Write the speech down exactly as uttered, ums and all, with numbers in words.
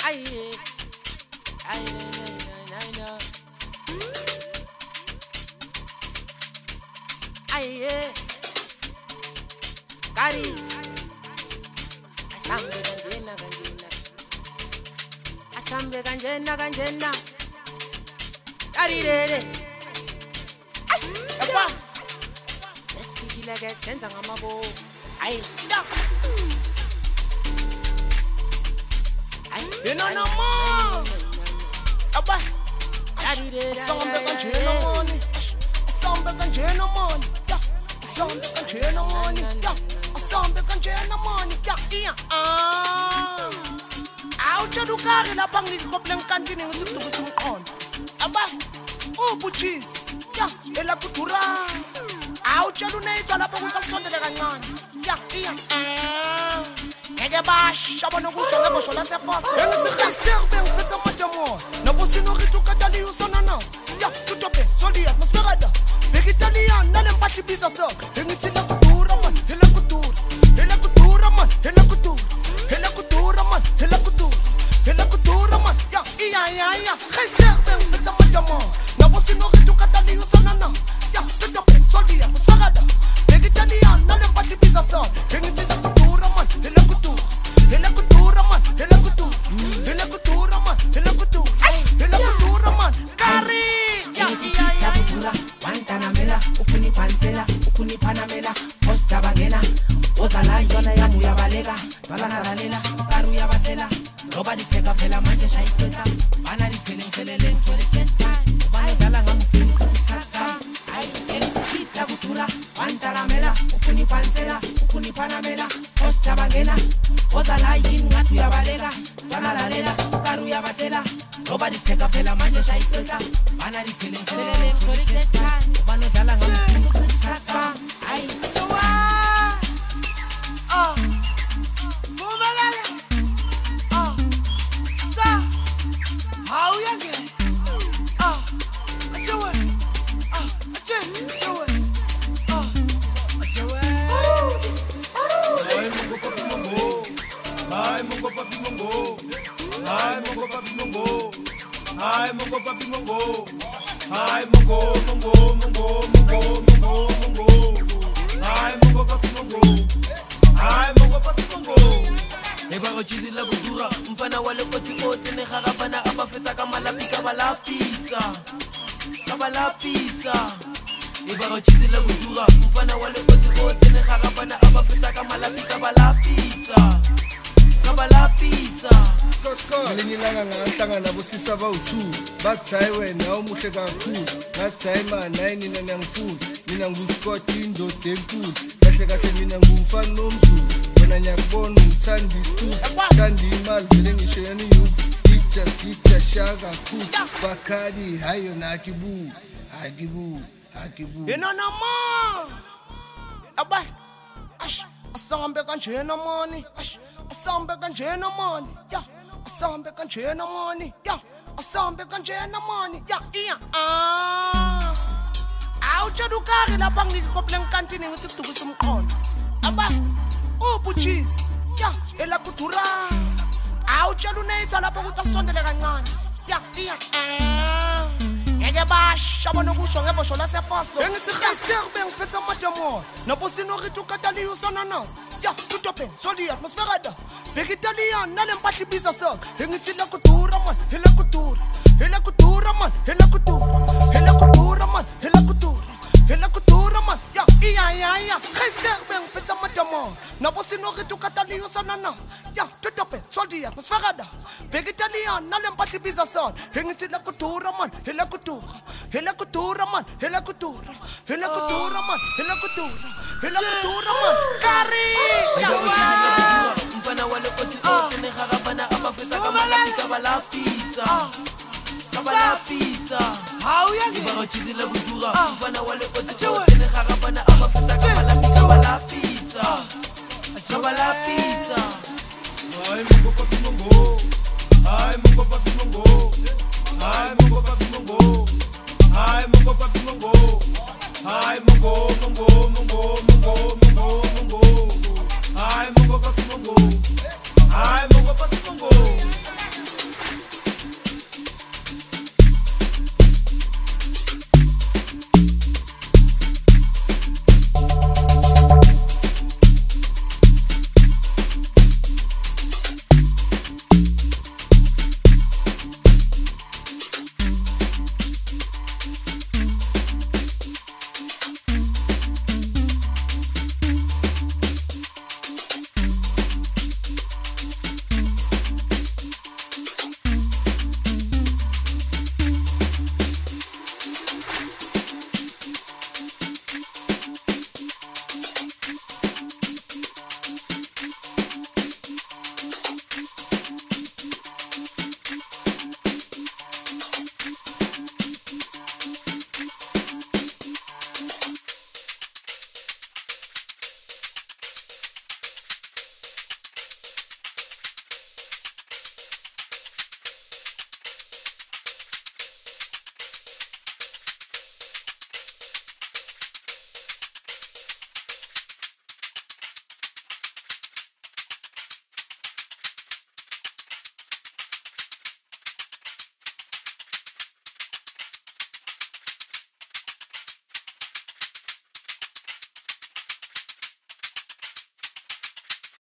Aye, aye, aye, aye, aye, Kari, asambe kanjena kanjena, asambe kanjena kanjena, Kari dede, apa? Sestikile ke senza ngamabo, aye, you know no more. Abba, Kari dede, asambe kanjena money, asambe kanjena money, asambe kanjena money, asambe kanjena money, yeah, ah. Awutsha ukari lapha ngikhophela enkantini ngithi kuduka umqondo. Abba, ubutshisi, yeah, elakudura. Awutsha unayitha lapha kuqasondele kancane. Yeah, yeah, ah. Ngeke basha bona kusho ngebosho lase fast. Engithi Gister bengiphethe amademo. Nabo sinorithi ukatali usonana. Yeah, tutope, soli atmosphere da. Big Italian nale mpahla ibiza so. Engithi la kudura man, hela kudura. Hela kudura man, hela kudura. Hela kudura man, hela kudura. Hela kudura man. Yeah, yeah, yeah, yeah. Gister bengiphethe amademo. Nabo sinorithi ukatali usonana. Yeah, tutope, soli atmosphere da. Big Italian nale mpahla ibiza so. Engithi la kudura man, hela kudura. Hela kudura man, hela kudura. Hela kudura man, hela kudura. Hela kudura man. Kari. Yeah, yeah, yeah. Kudura, wantanamela, ukuni pansela, ukuni panamela, osabangena, ozala yona ya muya balega, balanalela, karu ya batela. Nobody take up hela manje shaiteta. Bana di telling telling for the first time. Bana dala ngamufini kutsatsa. Ai, kita kudura, wantanamela, ukuni pansela, ukuni panamela, osabangena, ozala yin ngatu ya balega, balanalela, karu ya batela. Nobody take up hela manje shaiteta. Bana di telling telling for the first time. Bana dala ngamufini kutsatsa. Ai, Ah, Bumalala. Ah, sa. How you get? Ah, do it. Ah, do it. Ah, do it. Ay, mongo papi mongo. Ay, mongo papi mongo. Ay, mongo papi mongo. Ay, mongo papi mongo. Ay, mongo, mongo, mongo, mongo, mongo, mongo. Ay, mongo papi mongo. Ay, mongo papi mongo. Eba ochizi la kudura, mfana wale koti kote ne harabana abafeta kama lapika balapisa. Kama lapisa. Eba ochizi la kudura, mfana wale koti kote ne harabana abafeta kama lapika balapisa. Kama lapisa. Ngelinye ilanga ngahlangana bosisa bawu-two bathi hayi wena umuhle kakhulu ngathi hayi ma nayi nina niyangifuna mina nguScott indoda enkulu kahle kahle mina ngumfana nomzulu wena ngiyakubona ungithanda isithulu thanda imali vele ngisho yena iyouth skipja skipja shaka kakhulu Bacardi hayi yona akibu akibu akibu You know no more. Abba, ash, asambe kanjena money. Ash, asambe kanjena money. Yeah, asambe kanjena money. Yeah, asambe kanjena money. Yeah, yeah. Ah, awutsha ukari lapha ngikhophela enkantini ngithi kuduka umqondo. Abba, ubutshisi. Yeah, elakudura. Awutsha unayitha lapha kuqasondele kancane. Yeah, yeah. Ah. Ngeke basha bona kusho ngebosho lase fast. Engithi Gister bengiphethe amademo. Nabo sinorithi ukatali usonana. Yeah, tutope, soli atmosphere da. Big Italian nale mpahla ibiza so. Engithi la kudura man, hela kudura. Hela kudura man, hela kudura. Hela kudura man, hela kudura. Hela kudura man. Yeah, yeah, yeah, yeah. Gister bengiphethe amademo. Nabo sinorithi ukatali usonana. Yeah, tutope, soli atmosphere da. Big Italian nale mpahla ibiza so. Engithi la kudura man, hela kudura. Hela kudura man, hela kudura. Hela kudura man, hela kudura. Hela kudura man. Kari. Mfana wale koti kote ne harabana abafeta kama lapika balapisa. Kama lapisa. How you get? Iba ochizi la kudura, mfana wale koti kote ne harabana abafeta kama lapika balapisa. Kama lapisa. Ay, mongo papi mongo. Ay, mongo papi mongo.